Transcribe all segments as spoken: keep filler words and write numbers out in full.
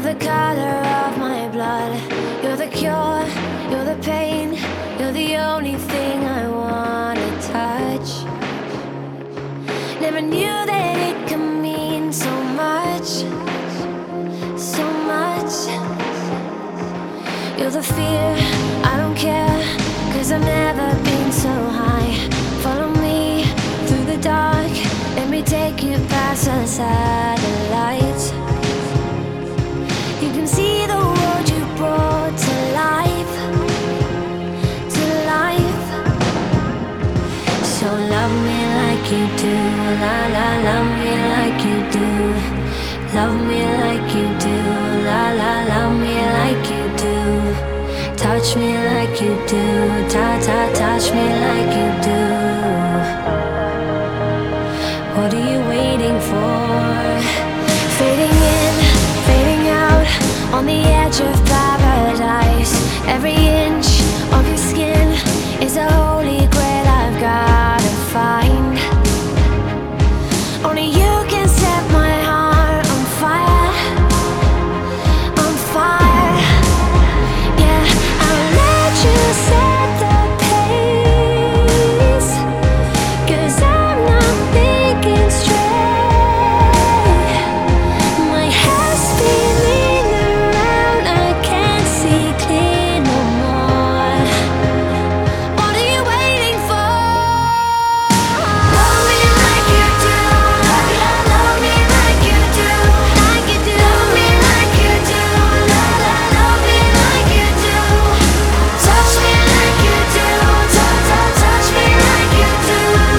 the color of my blood. You're the cure, you're the pain. You're the only thing I wanna touch. Never knew that it could mean so much, so much. You're the fear, I don't care, 'cause I've never been so high. Follow me through the dark, let me take you past the satellites. You can see the world you brought to life, to life. So love me like you do, la la, love me like you do. Love me like you do, la la, love me like you do. Touch me like you do, ta ta, touch me like you do. What are you waiting for? Fading in, fading out, on the edge of paradise. Every inch of your skin is a holy grail I've gotta find. Only you can set my heart on fire, on fire. Yeah, I'll let you set the pace, 'cause I'm not thinking straight. My head's spinning around, I can't see clear no more. What are you waiting for? Love me like you do, love ya, love me like you do, like you do. Love me like you do, la la, love me like you do. Touch me like you do, touch, touch, touch me like you do.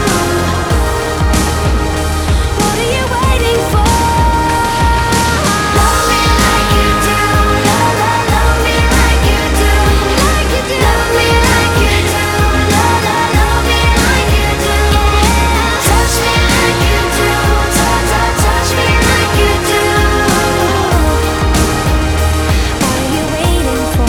What are you waiting for? Love me like you do, la la, love me like you do, like you do. Love me like you do, la la, love me like you do. Touch me like you do, touch, touch, touch me like you do. What are you waiting for?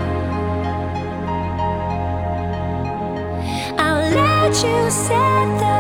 I'll let you set the